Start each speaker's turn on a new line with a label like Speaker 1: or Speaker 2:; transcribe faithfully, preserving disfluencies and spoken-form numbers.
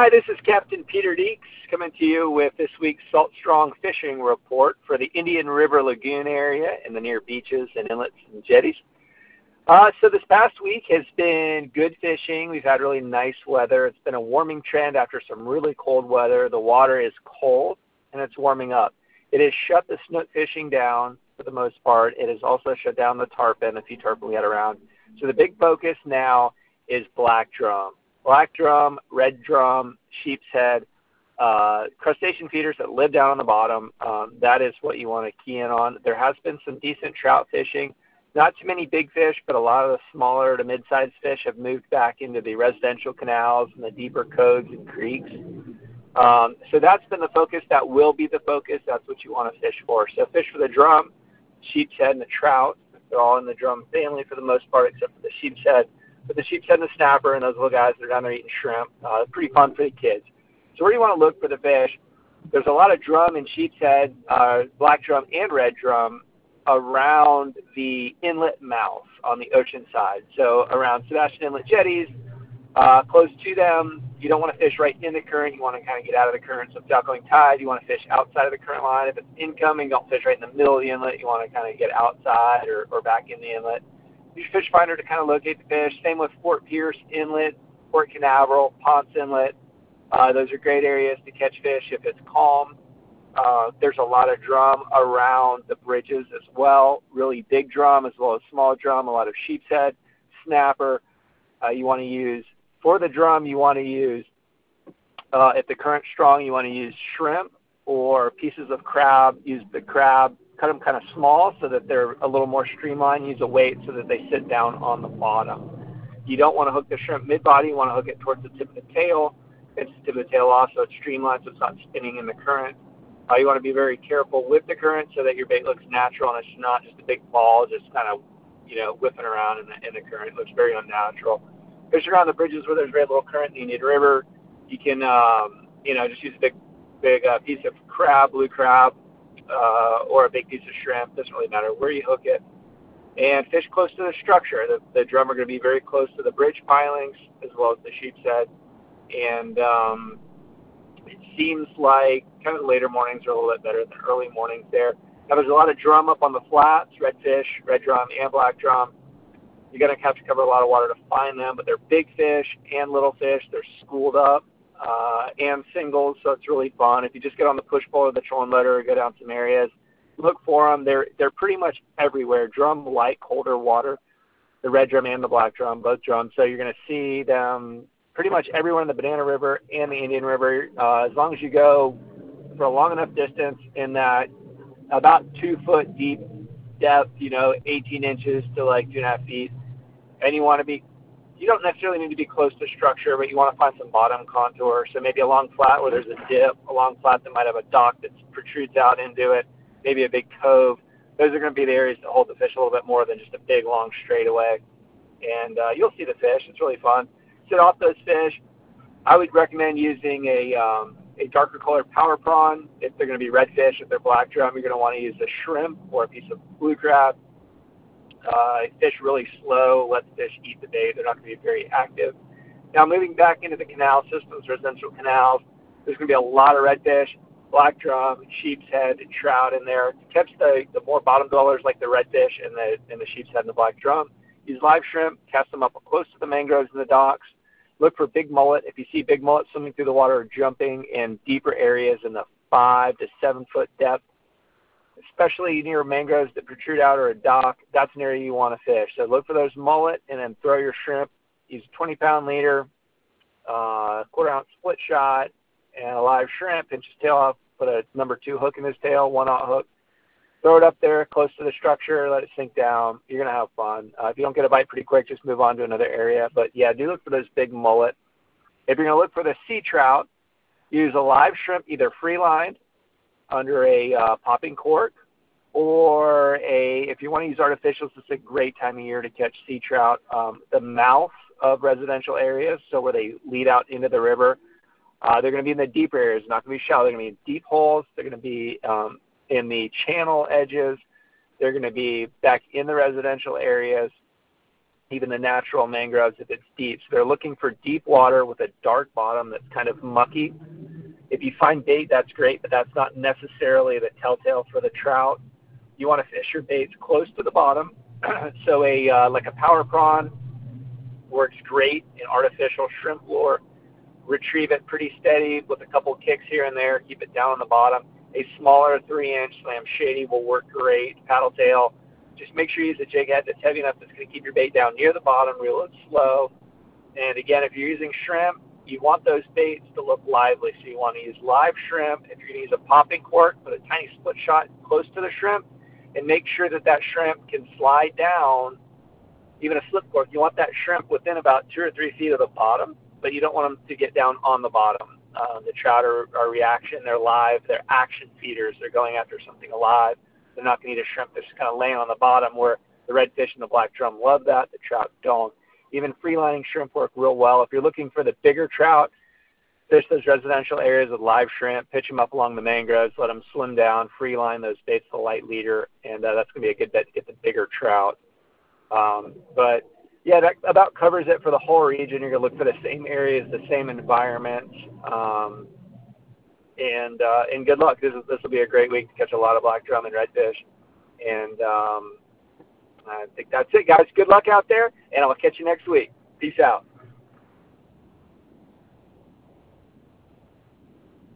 Speaker 1: Hi, this is Captain Peter Deeks coming to you with this week's Salt Strong Fishing Report for the Indian River Lagoon area and the near beaches and inlets and jetties. Uh, so this past week has been good fishing. We've had really nice weather. It's been a warming trend after some really cold weather. The water is cold and it's warming up. It has shut the snook fishing down for the most part. It has also shut down the tarpon, a few tarpon we had around. So the big focus now is black drum. Black drum, red drum, sheep's head, uh, crustacean feeders that live down on the bottom. Um, that is what you want to key in on. There has been some decent trout fishing. Not too many big fish, but a lot of the smaller to mid-sized fish have moved back into the residential canals and the deeper coves and creeks. Um, so that's been the focus. That will be the focus. That's what you want to fish for. So fish for the drum, sheep's head, and the trout. They're all in the drum family for the most part, except for the sheep's head. But the sheep's head and the snapper and those little guys that are down there eating shrimp, uh, pretty fun for the kids. So where do you want to look for the fish? There's a lot of drum and sheep's head, uh, black drum and red drum around the inlet mouth on the ocean side. So around Sebastian Inlet jetties, uh, close to them. You don't want to fish right in the current. You want to kind of get out of the current. So if it's outgoing tide, you want to fish outside of the current line. If it's incoming, don't fish right in the middle of the inlet. You want to kind of get outside or, or back in the inlet. Use Fish Finder to kind of locate the fish. Same with Fort Pierce Inlet, Port Canaveral, Ponce Inlet. Uh, those are great areas to catch fish if it's calm. Uh, there's a lot of drum around the bridges as well. Really big drum as well as small drum. A lot of sheep's head, snapper. Uh, you want to use for the drum. You want to use uh, if the current's strong. You want to use shrimp or pieces of crab. Use the crab. Cut them kind of small so that they're a little more streamlined. Use a weight so that they sit down on the bottom. You don't want to hook the shrimp mid-body. You want to hook it towards the tip of the tail. It's the tip of the tail off so it's streamlined so it's not spinning in the current. Uh, you want to be very careful with the current so that your bait looks natural and it's not just a big ball just kind of, you know, whipping around in the, in the current. It looks very unnatural. Fish around the bridges where there's very little current in the Indian River. You can, um, you know, just use a big, big uh, piece of crab, blue crab, Uh, or a big piece of shrimp. Doesn't really matter where you hook it. And fish close to the structure. The, the drum are going to be very close to the bridge pilings as well as the sheep's head. And um, it seems like kind of the later mornings are a little bit better than early mornings there. Now there's a lot of drum up on the flats, redfish, red drum, and black drum. You're going to have to cover a lot of water to find them, but they're big fish and little fish. They're schooled up. Uh, and singles, so it's really fun. If you just get on the push pole or the trolling motor or go down some areas, look for them. They're they're pretty much everywhere. Drum like colder water, the red drum and the black drum, both drums. So you're going to see them pretty much everywhere in the Banana River and the Indian River. Uh, as long as you go for a long enough distance in that about two foot deep depth, you know, eighteen inches to like two and a half feet, and you want to be. You don't necessarily need to be close to structure, but you want to find some bottom contour. So maybe a long flat where there's a dip, a long flat that might have a dock that protrudes out into it, maybe a big cove. Those are going to be the areas that hold the fish a little bit more than just a big, long straightaway. And uh, you'll see the fish. It's really fun. Sit off those fish. I would recommend using a um, a darker colored power prawn. If they're going to be redfish, if they're black drum, you're going to want to use a shrimp or a piece of blue crab. Uh, fish really slow, let the fish eat the bait. They're not going to be very active. Now, moving back into the canal systems, residential canals, there's going to be a lot of redfish, black drum, sheep's head, and trout in there. To catch the, the more bottom dwellers like the redfish and the, and the sheep's head and the black drum, use live shrimp, cast them up close to the mangroves and the docks. Look for big mullet. If you see big mullet swimming through the water or jumping in deeper areas in the five to seven foot depth, especially near mangroves that protrude out or a dock, that's an area you want to fish. So look for those mullet and then throw your shrimp. Use a twenty pound leader, uh, quarter ounce split shot, and a live shrimp. Pinch his tail off, put a number two hook in his tail, one aught hook. Throw it up there close to the structure, let it sink down. You're going to have fun. Uh, if you don't get a bite pretty quick, just move on to another area. But, yeah, do look for those big mullet. If you're going to look for the sea trout, use a live shrimp, either free-lined, under a uh, popping cork, or a, if you want to use artificials, it's a great time of year to catch sea trout. Um, the mouth of residential areas, so where they lead out into the river, uh, they're going to be in the deeper areas, not going to be shallow. They're going to be in deep holes. They're going to be um, in the channel edges. They're going to be back in the residential areas. even the natural mangroves if it's deep. So they're looking for deep water with a dark bottom that's kind of mucky. If you find bait, that's great, but that's not necessarily the telltale for the trout. You want to fish your baits close to the bottom. So a uh, like a power prawn works great in artificial shrimp lure. Retrieve it pretty steady with a couple kicks here and there. Keep it down on the bottom. A smaller three-inch slam shady will work great. Paddle tail. Just make sure you use a jig head that's heavy enough that's going to keep your bait down near the bottom. Reel it slow. And again, if you're using shrimp, you want those baits to look lively. So you want to use live shrimp. If you're going to use a popping cork, put a tiny split shot close to the shrimp, and make sure that that shrimp can slide down. Even a slip cork, you want that shrimp within about two or three feet of the bottom, but you don't want them to get down on the bottom. Uh, the trout are, are reaction. They're live. They're action feeders. They're going after something alive. They're not going to eat a shrimp that's kind of laying on the bottom, where the redfish and the black drum love that. The trout don't. Even free-lining shrimp work real well. If you're looking for the bigger trout, fish those residential areas with live shrimp, pitch them up along the mangroves, let them swim down, free-line those baits to the light leader, and uh, that's going to be a good bet to get the bigger trout. Um, but, yeah, that about covers it for the whole region. You're going to look for the same areas, the same environments, um, and uh, and good luck. This, is, this will be a great week to catch a lot of black drum and redfish. And um, I think that's it, guys. Good luck out there, and I'll catch you next week. Peace out.